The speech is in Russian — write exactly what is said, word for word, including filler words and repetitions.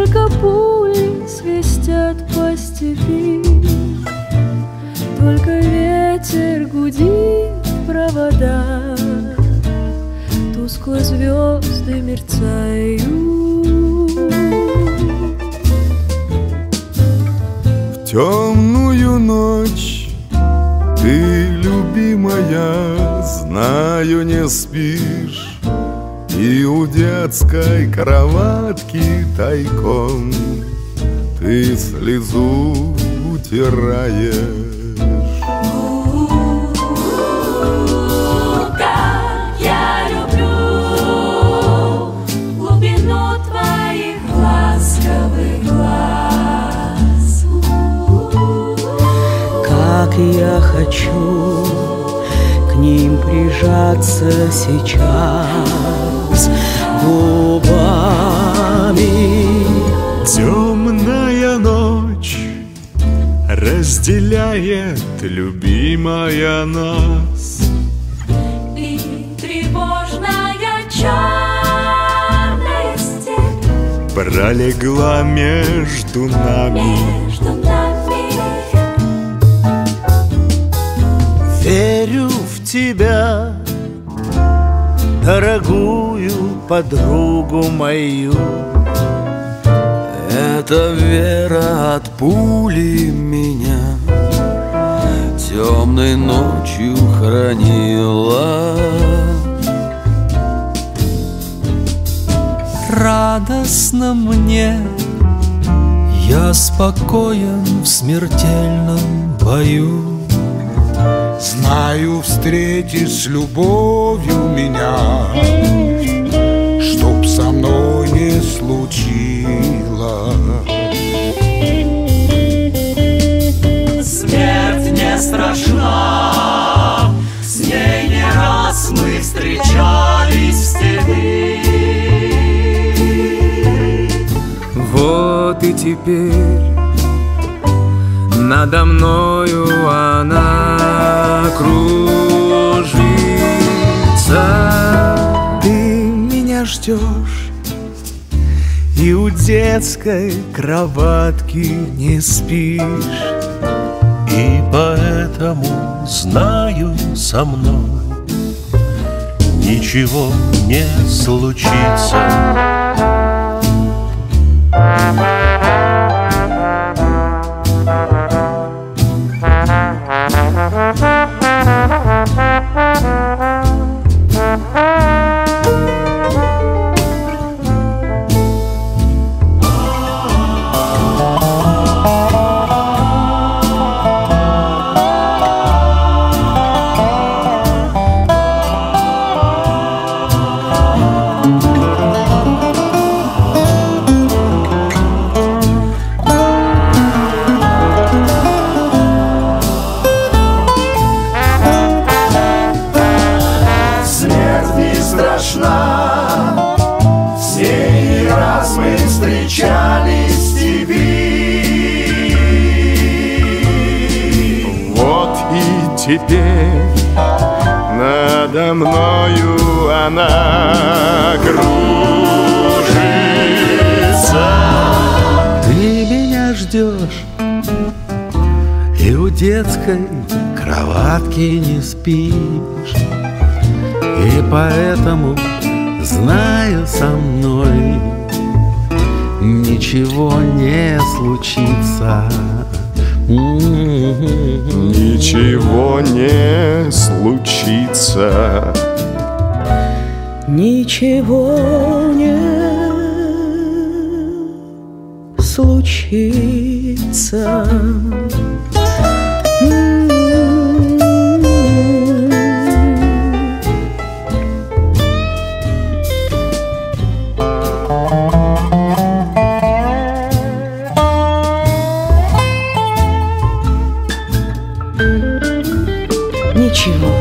только пули свистят по степи, только ветер гудит в проводах, тускло звезды мерцают. В темную ночь ты, любимая, знаю, не спишь, и у детской кроватки тайком ты слезу утираешь. Как я хочу к ним прижаться сейчас губами. Темная ночь разделяет, любимая, нас, и тревожная черная степь пролегла между нами. между нами. Верю в тебя, дорогую подругу мою. Эта вера от пули меня темной ночью хранила. Радостно мне, я спокоен в смертельном бою. Знаю, встретишь с любовью меня, чтоб со мной не случилось. Смерть не страшна, с ней не раз мы встречались в степи. Вот и теперь надо мною она кружится. Ты меня ждешь, и у детской кроватки не спишь, и поэтому знаю, со мной ничего не случится. Встречались в степи. Вот и теперь надо мною она кружится. Ты меня ждешь, и у детской кроватки не спишь, и поэтому знаю, со мной ничего не случится. Ничего не случится. Ничего не случится. Ничего